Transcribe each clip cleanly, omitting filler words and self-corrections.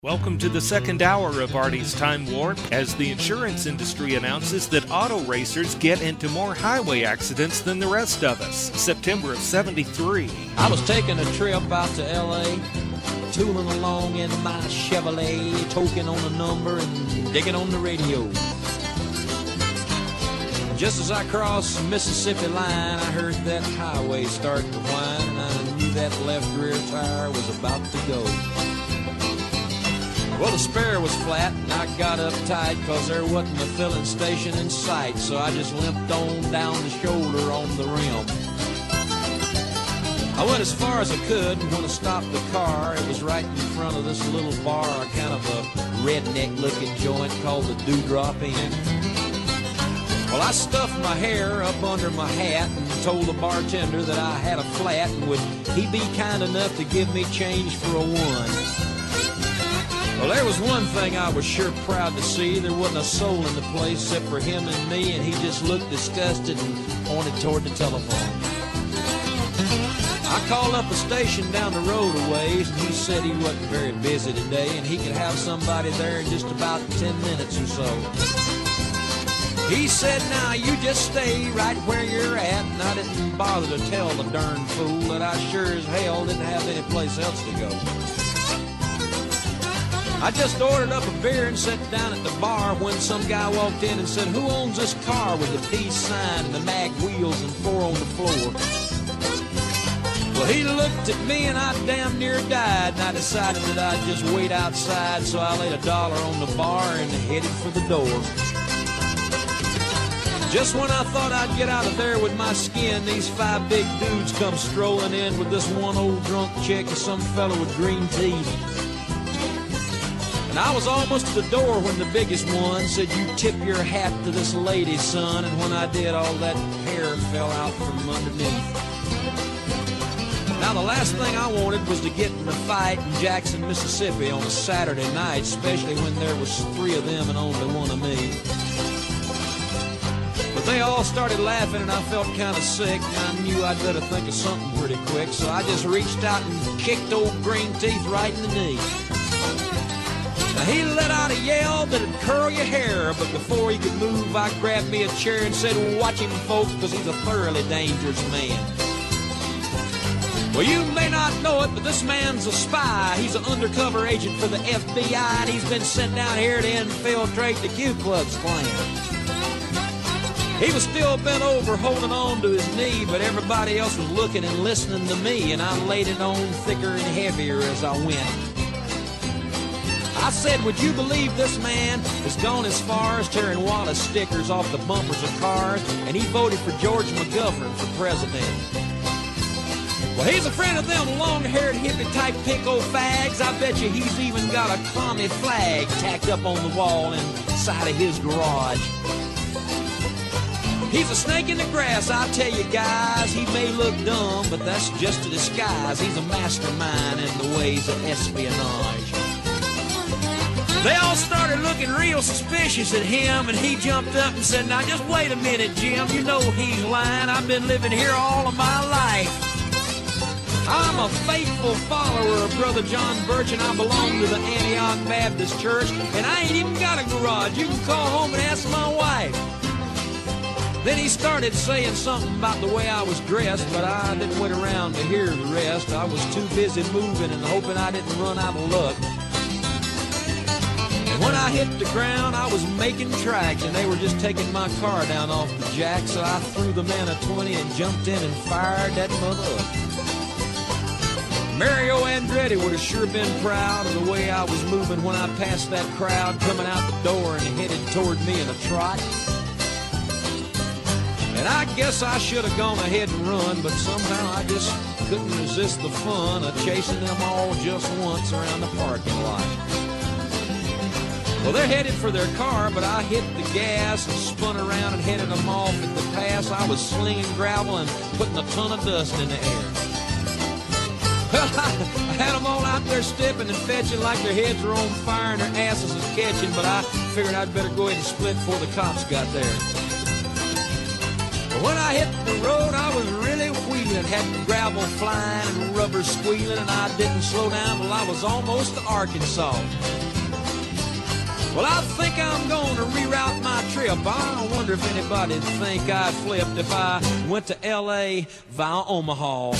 Welcome to the second hour of Artie's Time Warp, as the insurance industry announces that auto racers get into more highway accidents than the rest of us. September of '73. I was taking a trip out to L.A., tooling along in my Chevrolet, toking on a number and digging on the radio. Just as I crossed the Mississippi line, I heard that highway start to whine, and I knew that left rear tire was about to go. Well, the spare was flat, and I got uptight because there wasn't a filling station in sight, so I just limped on down the shoulder on the rim. I went as far as I could, and when I stopped the car, it was right in front of this little bar, kind of a redneck-looking joint called the Dewdrop Inn. Well, I stuffed my hair up under my hat and told the bartender that I had a flat, and would he be kind enough to give me change for a one. Well, there was one thing I was sure proud to see. There wasn't a soul in the place except for him and me, and he just looked disgusted and pointed toward the telephone. I called up a station down the road a ways, and he said he wasn't very busy today, and he could have somebody there in just about 10 minutes or so. He said, now you just stay right where you're at, and I didn't bother to tell the darn fool that I sure as hell didn't have any place else to go. I just ordered up a beer and sat down at the bar when some guy walked in and said, who owns this car with the peace sign and the mag wheels and 4 on the floor? Well, he looked at me and I damn near died, and I decided that I'd just wait outside, so I laid $1 on the bar and headed for the door. Just when I thought I'd get out of there with my skin, these 5 big dudes come strolling in with this one old drunk chick and some fellow with green teeth. And I was almost to the door when the biggest one said, you tip your hat to this lady, son. And when I did, all that hair fell out from underneath. Now, the last thing I wanted was to get in a fight in Jackson, Mississippi on a Saturday night, especially when there was 3 of them and only 1 of me. But they all started laughing, and I felt kind of sick, and I knew I'd better think of something pretty quick, so I just reached out and kicked old green teeth right in the knee. Now, he let out a yell that'd curl your hair, but before he could move, I grabbed me a chair and said, watch him, folks, because he's a thoroughly dangerous man. Well, you may not know it, but this man's a spy. He's an undercover agent for the FBI, and he's been sent down here to infiltrate the Ku Klux Klan. He was still bent over, holding on to his knee, but everybody else was looking and listening to me, and I laid it on thicker and heavier as I went. I said, would you believe this man has gone as far as tearing Wallace stickers off the bumpers of cars, and he voted for George McGovern for president. Well, he's a friend of them long-haired hippie-type pinko fags. I bet you he's even got a commie flag tacked up on the wall inside of his garage. He's a snake in the grass, I tell you guys. He may look dumb, but that's just a disguise. He's a mastermind in the ways of espionage. They all started looking real suspicious at him, and he jumped up and said, now just wait a minute, Jim, you know he's lying. I've been living here all of my life. I'm a faithful follower of Brother John Birch, and I belong to the Antioch Baptist Church, and I ain't even got a garage. You can call home and ask my wife. Then he started saying something about the way I was dressed, but I didn't wait around to hear the rest. I was too busy moving and hoping I didn't run out of luck. When I hit the ground, I was making tracks, and they were just taking my car down off the jack, so I threw the man a 20 and jumped in and fired that mother up. Mario Andretti would have sure been proud of the way I was moving when I passed that crowd coming out the door and headed toward me in a trot. And I guess I should have gone ahead and run, but somehow I just couldn't resist the fun of chasing them all just once around the parking lot. Well, they're headed for their car, but I hit the gas and spun around and headed them off at the pass. I was slinging gravel and putting a ton of dust in the air. Well, I had them all out there stepping and fetching like their heads were on fire and their asses was catching, but I figured I'd better go ahead and split before the cops got there. But when I hit the road, I was really wheezing. that had gravel flying and rubber squealing, and I didn't slow down till I was almost to Arkansas. Well, I think I'm going to reroute my trip. I wonder if anybody'd think I flipped if I went to L.A. via Omaha.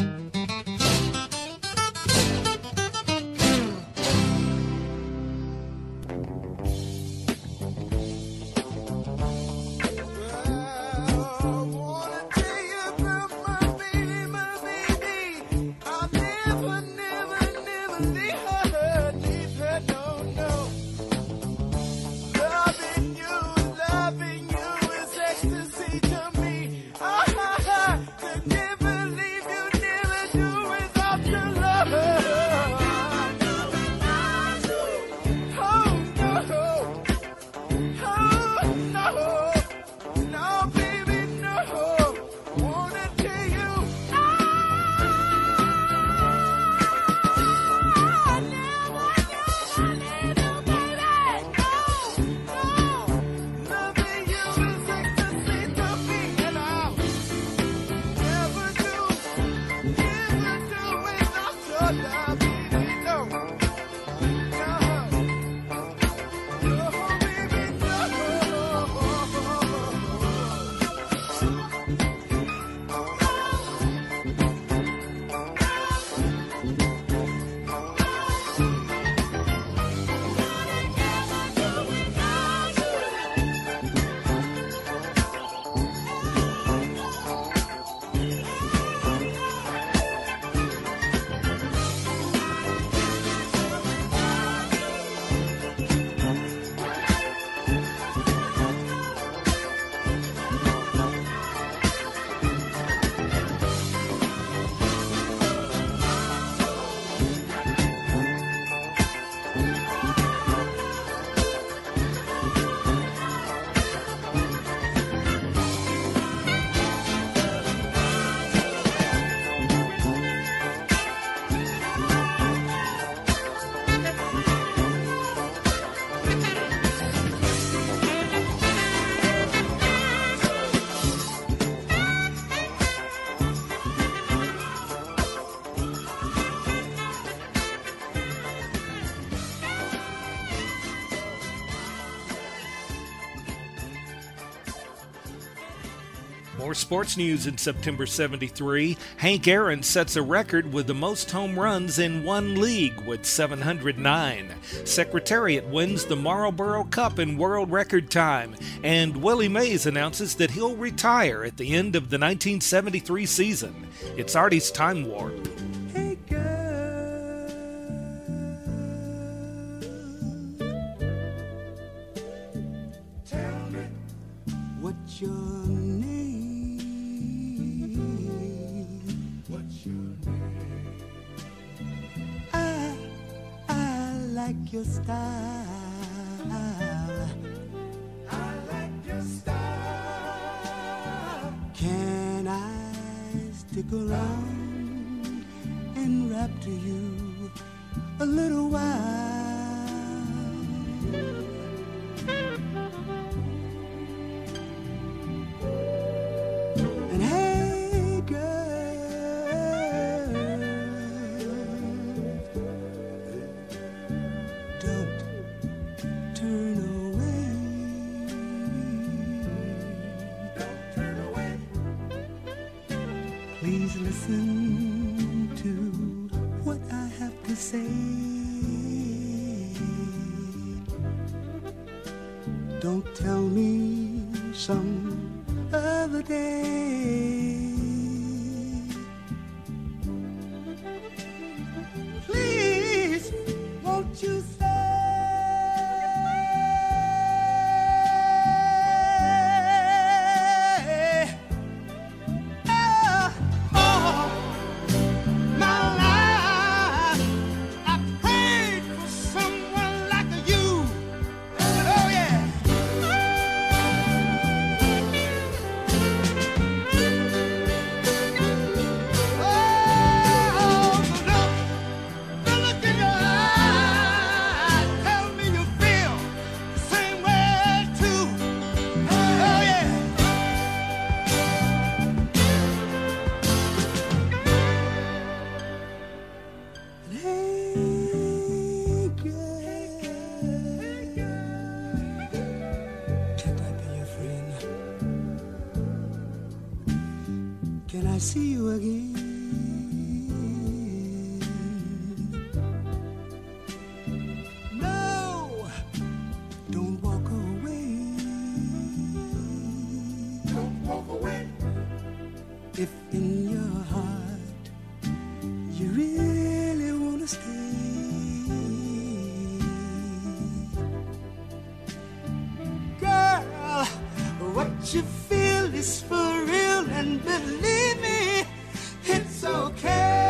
More sports news in September 73. Hank Aaron sets a record with the most home runs in one league with 709. Secretariat wins the Marlboro Cup in world record time. And Willie Mays announces that he'll retire at the end of the 1973 season. It's Artie's Time Warp. Hey girl, tell me what's your name? What's your name? I like your style. I like your style. Can I stick around and rap to you a little while? And hey girl, don't turn away. Don't turn away. Please listen to what I have to say. Don't tell me some other day. Please, won't you say, oh, my life, I prayed for someone like you. Oh yeah. Oh, the look in your eyes. I see you again. No, don't walk away. Don't walk away. If in your heart you really want to stay. Girl, what you feel is for real, and believe me, it's okay.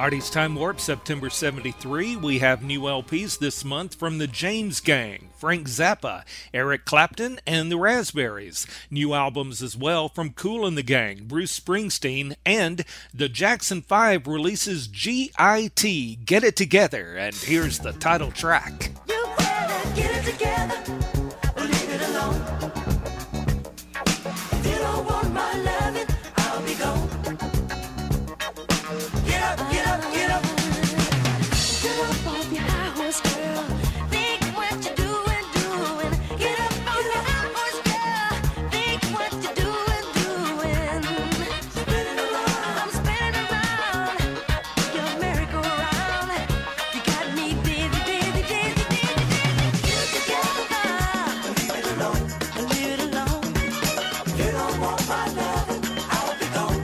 Artie's Time Warp, September 73. We have new LPs this month from the James Gang, Frank Zappa, Eric Clapton, and the Raspberries. New albums as well from Kool and the Gang, Bruce Springsteen, and the Jackson 5 releases G.I.T. Get It Together, and here's the title track. You better get it together, or leave it alone. If you don't want my loving, I'll be gone. Get up, get up, get up. Get up off your high horse, girl. Think what you're doing. Get up on your high horse, girl. Think what you're doing. Spinning around, I'm spinning around. Your merry-go-round. You got me dizzy, dizzy, dizzy, dizzy, dizzy. Get it together, leave it alone, leave it alone. If you don't want my loving, I'll be gone.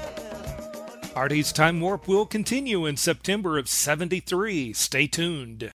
Artie's Time Warp will continue in September of 73. Stay tuned.